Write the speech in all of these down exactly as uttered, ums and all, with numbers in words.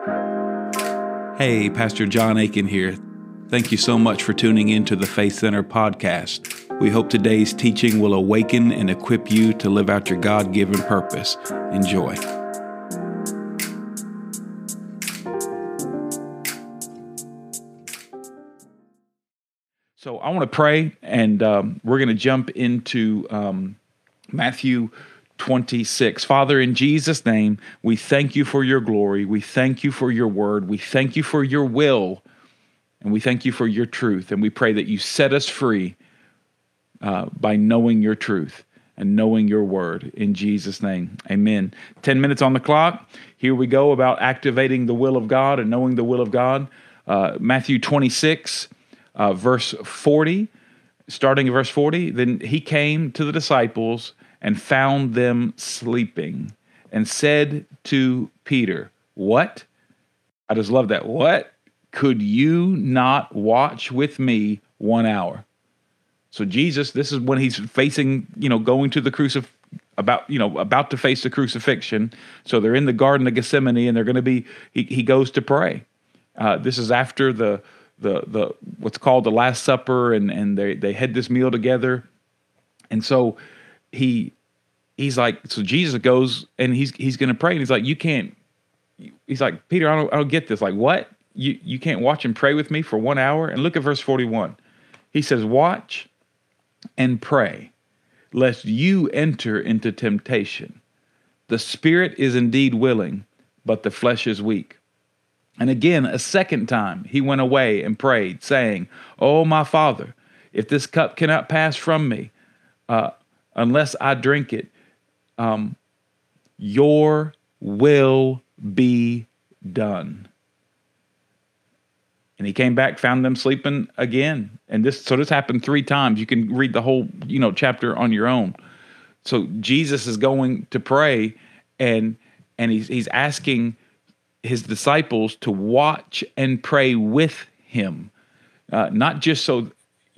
Hey, Pastor John Aiken here. Thank you so much for tuning in to the Faith Center podcast. We hope today's teaching will awaken and equip you to live out your God-given purpose. Enjoy. So I want to pray, and um, we're going to jump into um, Matthew twenty-six. Father, in Jesus' name, we thank you for your glory. We thank you for your word. We thank you for your will, and we thank you for your truth. And we pray that you set us free uh, by knowing your truth and knowing your word. In Jesus' name, amen. Ten minutes on the clock. Here we go about activating the will of God and knowing the will of God. Uh, Matthew twenty-six. Uh, verse forty, starting at verse forty, then he came to the disciples and found them sleeping and said to Peter, what? I just love that. What? Could you not watch with me one hour? So Jesus, this is when he's facing, you know, going to the crucif, about, you know, about to face the crucifixion. So they're in the Garden of Gethsemane and they're going to be, he, he goes to pray. Uh, this is after the, the the what's called the Last Supper, and and they they had this meal together, and so he he's like, so Jesus goes and he's he's going to pray, and he's like, you can't, he's like, Peter, I don't I don't get this, like, what, you you can't watch and pray with me for one hour? And look at verse forty-one. He says, watch and pray, lest you enter into temptation. The spirit is indeed willing, but the flesh is weak. And again, a second time, he went away and prayed, saying, Oh, my Father, if this cup cannot pass from me, uh, unless I drink it, um, your will be done. And he came back, found them sleeping again. And this, so this happened three times. You can read the whole, you know, chapter on your own. So Jesus is going to pray, and and he's he's asking his disciples to watch and pray with him, uh, not just so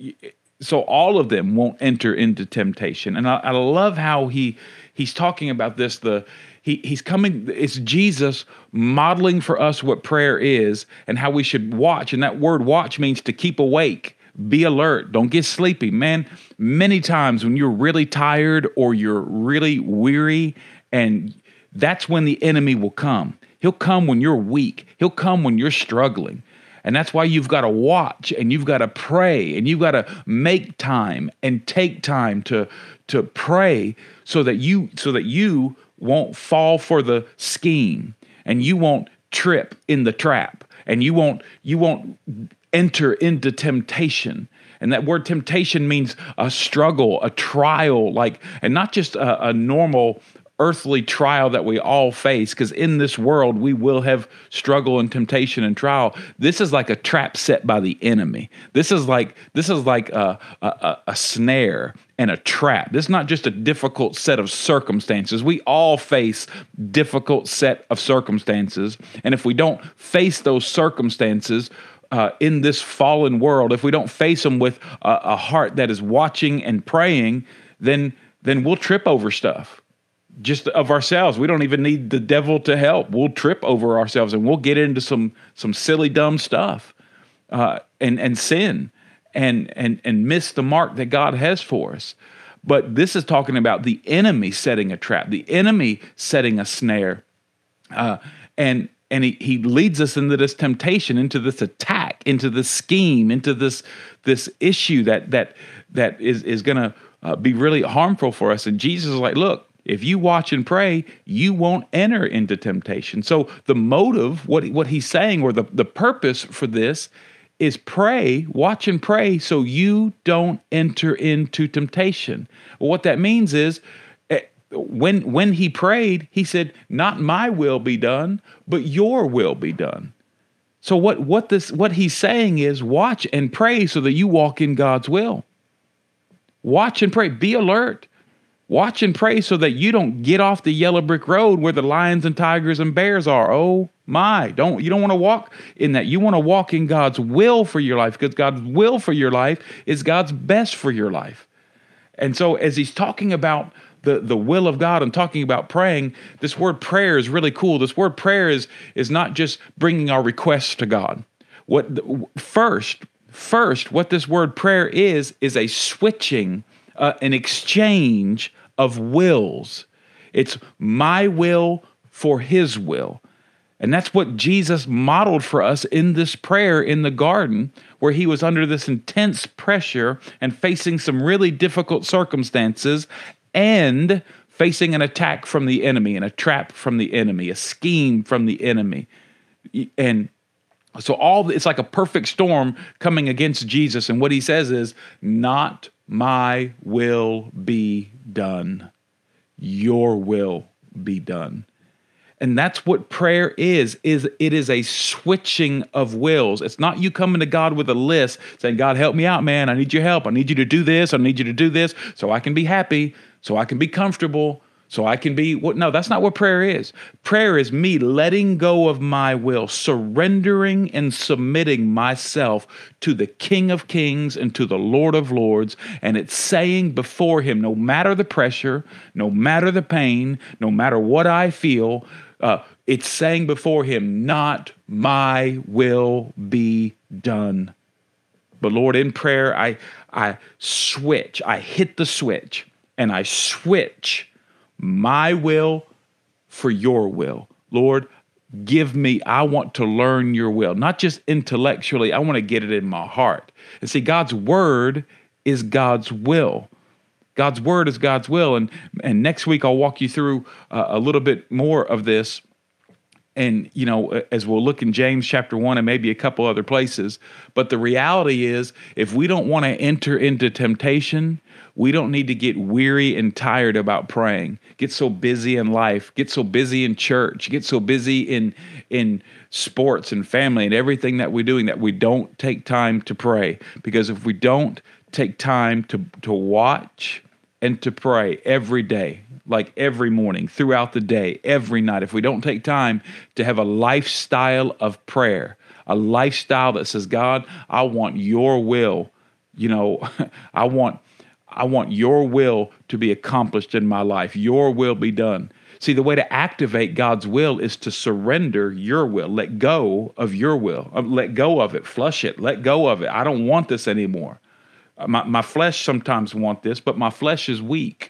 so all of them won't enter into temptation. And I, I love how he he's talking about this. The he he's coming. It's Jesus modeling for us what prayer is and how we should watch. And that word "watch" means to keep awake, be alert, don't get sleepy. Man, many times when you're really tired or you're really weary, and that's when the enemy will come. He'll come when you're weak. He'll come when you're struggling. And that's why you've got to watch and you've got to pray and you've got to make time and take time to, to pray so that you so that you won't fall for the scheme and you won't trip in the trap and you won't you won't enter into temptation. And that word temptation means a struggle, a trial, like, and not just a, a normal earthly trial that we all face, because in this world we will have struggle and temptation and trial. This is like a trap set by the enemy. This is like this is like a, a, a snare and a trap. This is not just a difficult set of circumstances. We all face difficult set of circumstances, and if we don't face those circumstances uh, in this fallen world, if we don't face them with a, a heart that is watching and praying, then then we'll trip over stuff. Just of ourselves. We don't even need the devil to help. We'll trip over ourselves and we'll get into some some silly, dumb stuff uh, and and sin and and and miss the mark that God has for us. But this is talking about the enemy setting a trap, the enemy setting a snare, uh, and and he he leads us into this temptation, into this attack, into this scheme, into this this issue that that that is is going to uh, be really harmful for us. And Jesus is like, look, if you watch and pray, you won't enter into temptation. So the motive, what what he's saying, or the, the purpose for this is pray, watch and pray so you don't enter into temptation. Well, what that means is eh, when when he prayed, he said, not my will be done, but your will be done. So what what this what he's saying is watch and pray so that you walk in God's will. Watch and pray, be alert. Watch and pray so that you don't get off the yellow brick road where the lions and tigers and bears are. Oh my, don't you don't want to walk in that. You want to walk in God's will for your life, because God's will for your life is God's best for your life. And so as he's talking about the, the will of God and talking about praying, this word prayer is really cool. This word prayer is, is not just bringing our requests to God. What the, first, first, what this word prayer is, is a switching, uh, an exchange of wills. It's my will for his will. And that's what Jesus modeled for us in this prayer in the garden, where he was under this intense pressure and facing some really difficult circumstances and facing an attack from the enemy and a trap from the enemy, a scheme from the enemy. And so all it's like a perfect storm coming against Jesus. And what he says is, not my will be done. Your will be done. And that's what prayer is, is it is a switching of wills. It's not you coming to God with a list saying, God, help me out, man. I need your help. I need you to do this. I need you to do this so I can be happy, so I can be comfortable, so I can be what? No, that's not what prayer is. Prayer is me letting go of my will, surrendering and submitting myself to the King of Kings and to the Lord of Lords. And it's saying before him, no matter the pressure, no matter the pain, no matter what I feel, uh, it's saying before him, not my will be done. But Lord, in prayer, I, I switch, I hit the switch and I switch my will for your will. Lord, give me, I want to learn your will, not just intellectually. I want to get it in my heart. And see, God's word is God's will. God's word is God's will. And, and next week, I'll walk you through uh, a little bit more of this. And, you know, as we'll look in James chapter one and maybe a couple other places. But the reality is, if we don't want to enter into temptation, we don't need to get weary and tired about praying. Get so busy in life, get so busy in church, get so busy in in sports and family and everything that we're doing that we don't take time to pray. Because if we don't take time to, to watch and to pray every day, like every morning, throughout the day, every night, if we don't take time to have a lifestyle of prayer, a lifestyle that says, God, I want your will, you know, I want I want your will to be accomplished in my life. Your will be done. See, the way to activate God's will is to surrender your will. Let go of your will. Let go of it. Flush it. Let go of it. I don't want this anymore. My, my flesh sometimes want this, but my flesh is weak.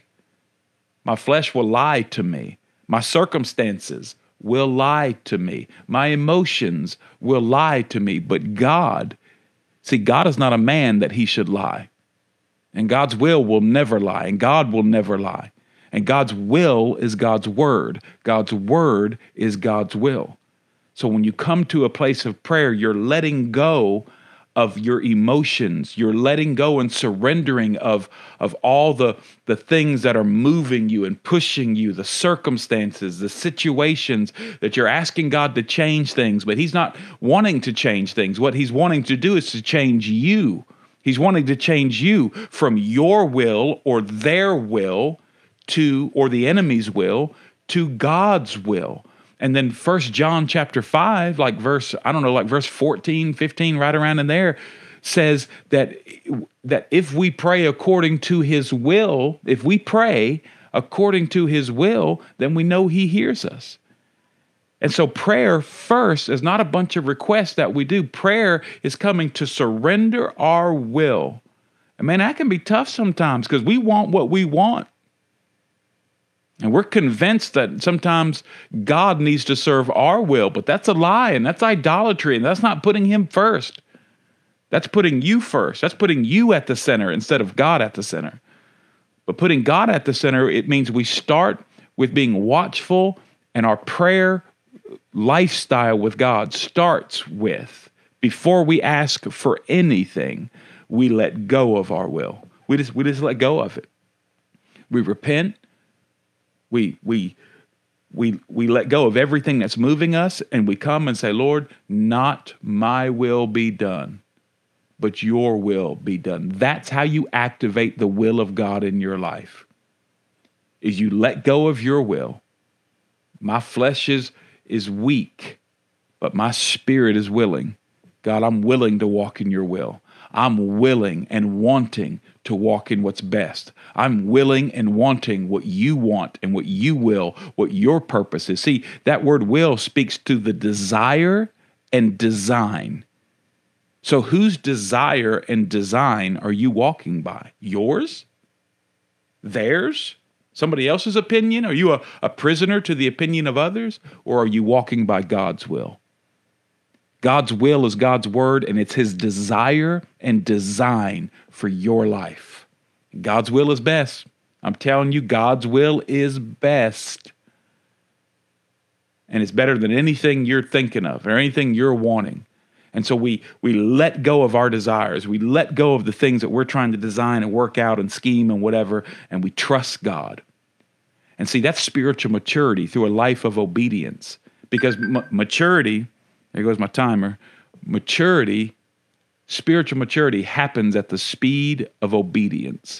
My flesh will lie to me. My circumstances will lie to me. My emotions will lie to me. But God, see, God is not a man that he should lie. And God's will will never lie, and God will never lie. And God's will is God's word. God's word is God's will. So when you come to a place of prayer, you're letting go of your emotions. You're letting go and surrendering of, of all the, the things that are moving you and pushing you, the circumstances, the situations that you're asking God to change things, but he's not wanting to change things. What he's wanting to do is to change you. He's wanting to change you from your will or their will to, or the enemy's will, to God's will. And then First John chapter five, like verse, I don't know, like verse fourteen, fifteen, right around in there, says that, that if we pray according to his will, if we pray according to his will, then we know he hears us. And so prayer first is not a bunch of requests that we do. Prayer is coming to surrender our will. And man, that can be tough sometimes because we want what we want. And we're convinced that sometimes God needs to serve our will, but that's a lie and that's idolatry and that's not putting him first. That's putting you first. That's putting you at the center instead of God at the center. But putting God at the center, it means we start with being watchful, and our prayer lifestyle with God starts with, before we ask for anything, we let go of our will. We just we just let go of it. We repent. We we we we let go of everything that's moving us, and we come and say, Lord, not my will be done, but your will be done. That's how you activate the will of God in your life. Is you let go of your will. My flesh is is weak, but my spirit is willing. God, I'm willing to walk in your will. I'm willing and wanting to walk in what's best. I'm willing and wanting what you want and what you will, what your purpose is. See, that word will speaks to the desire and design. So whose desire and design are you walking by? Yours? Theirs? Somebody else's opinion? Are you a, a prisoner to the opinion of others? Or are you walking by God's will? God's will is God's word, and it's his desire and design for your life. God's will is best. I'm telling you, God's will is best. And it's better than anything you're thinking of or anything you're wanting. And so we we let go of our desires. We let go of the things that we're trying to design and work out and scheme and whatever, and we trust God. And see, that's spiritual maturity through a life of obedience. Because m- maturity, there goes my timer, maturity, spiritual maturity happens at the speed of obedience.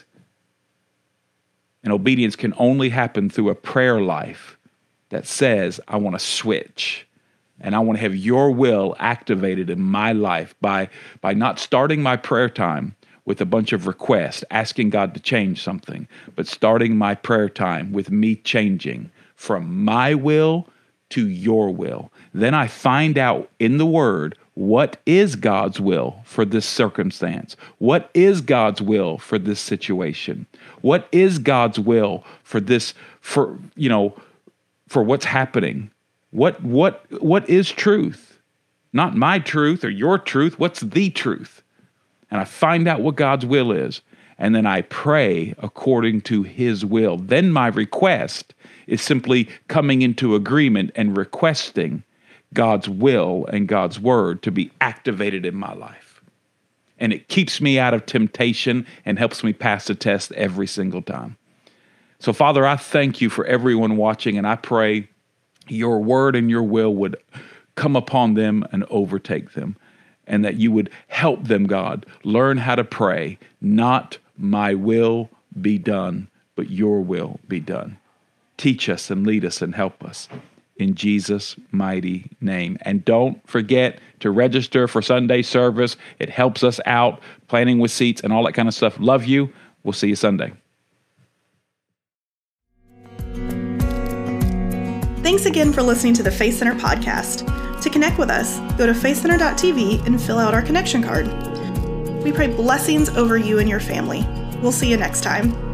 And obedience can only happen through a prayer life that says, I want to switch. And I want to have your will activated in my life by, by not starting my prayer time with a bunch of requests, asking God to change something, but starting my prayer time with me changing from my will to your will. Then I find out in the Word what is God's will for this circumstance? What is God's will for this situation? What is God's will for this, for, you know, for what's happening? What what what is truth? Not my truth or your truth. What's the truth? And I find out what God's will is. And then I pray according to his will. Then my request is simply coming into agreement and requesting God's will and God's word to be activated in my life. And it keeps me out of temptation and helps me pass the test every single time. So, Father, I thank you for everyone watching, and I pray your word and your will would come upon them and overtake them, and that you would help them, God, learn how to pray, not my will be done, but your will be done. Teach us and lead us and help us in Jesus' mighty name. And don't forget to register for Sunday service. It helps us out, planning with seats and all that kind of stuff. Love you. We'll see you Sunday. Thanks again for listening to the Faith Center podcast. To connect with us, go to faith center dot t v and fill out our connection card. We pray blessings over you and your family. We'll see you next time.